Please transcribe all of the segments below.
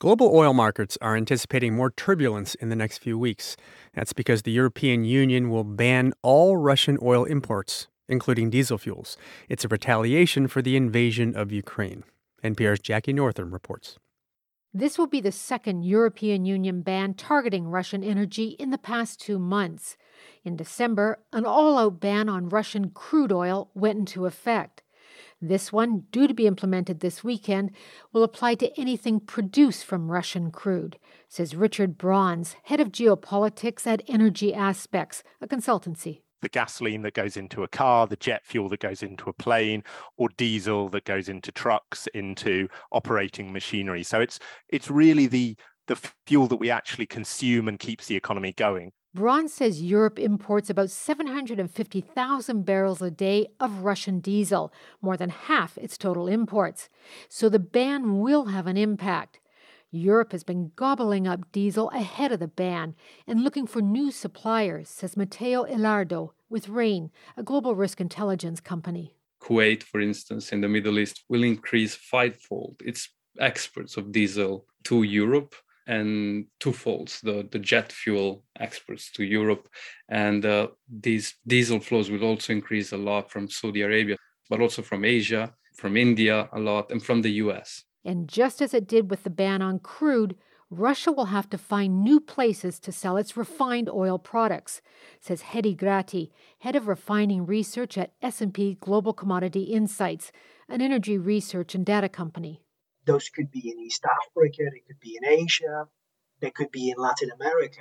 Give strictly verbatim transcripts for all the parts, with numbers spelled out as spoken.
Global oil markets are anticipating more turbulence in the next few weeks. That's because the European Union will ban all Russian oil imports, including diesel fuels. It's a retaliation for the invasion of Ukraine. N P R's Jackie Northam reports. This will be the second European Union ban targeting Russian energy in the past two months. In December, an all-out ban on Russian crude oil went into effect. This one, due to be implemented this weekend, will apply to anything produced from Russian crude, says Richard Bronze, head of geopolitics at Energy Aspects, a consultancy. The gasoline that goes into a car, the jet fuel that goes into a plane, or diesel that goes into trucks, into operating machinery. So it's it's really the, the fuel that we actually consume and keeps the economy going. Braun says Europe imports about seven hundred fifty thousand barrels a day of Russian diesel, more than half its total imports. So the ban will have an impact. Europe has been gobbling up diesel ahead of the ban and looking for new suppliers, says Matteo Ilardo with Rain, a global risk intelligence company. Kuwait, for instance, in the Middle East, will increase fivefold its exports of diesel to Europe, and twofolds the, the jet fuel exports to Europe. And uh, these diesel flows will also increase a lot from Saudi Arabia, but also from Asia, from India a lot, and from the U S. And just as it did with the ban on crude, Russia will have to find new places to sell its refined oil products, says Hedi Grati, head of refining research at S and P Global Commodity Insights, an energy research and data company. Those could be in East Africa, they could be in Asia, they could be in Latin America.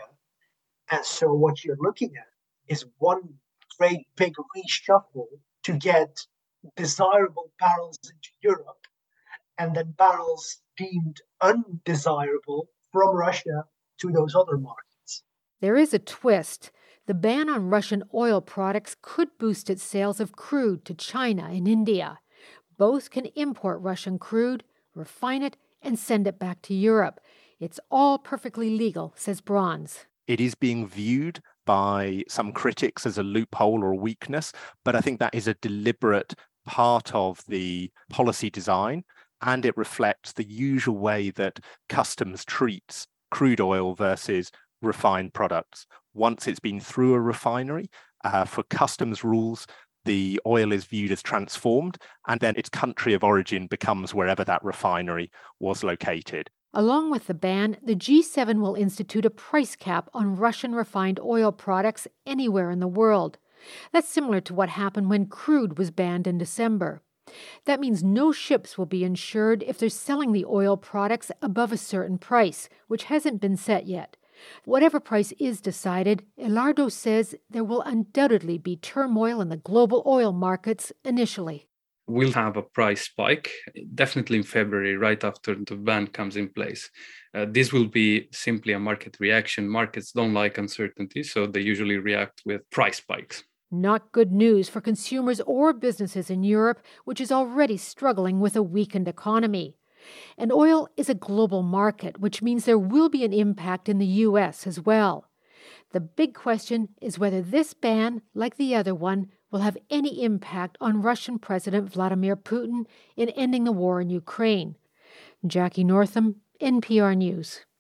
And so what you're looking at is one great big reshuffle to get desirable barrels into Europe and then barrels deemed undesirable from Russia to those other markets. There is a twist. The ban on Russian oil products could boost its sales of crude to China and India. Both can import Russian crude, refine it, and send it back to Europe. It's all perfectly legal, says Bronze. It is being viewed by some critics as a loophole or a weakness, but I think that is a deliberate part of the policy design, and it reflects the usual way that customs treats crude oil versus refined products. Once it's been through a refinery, uh, for customs rules, the oil is viewed as transformed, and then its country of origin becomes wherever that refinery was located. Along with the ban, the G seven will institute a price cap on Russian refined oil products anywhere in the world. That's similar to what happened when crude was banned in December. That means no ships will be insured if they're selling the oil products above a certain price, which hasn't been set yet. Whatever price is decided, Ilardo says there will undoubtedly be turmoil in the global oil markets initially. We'll have a price spike, definitely in February, right after the ban comes in place. Uh, this will be simply a market reaction. Markets don't like uncertainty, so they usually react with price spikes. Not good news for consumers or businesses in Europe, which is already struggling with a weakened economy. And oil is a global market, which means there will be an impact in the U S as well. The big question is whether this ban, like the other one, will have any impact on Russian President Vladimir Putin in ending the war in Ukraine. Jackie Northam, N P R News.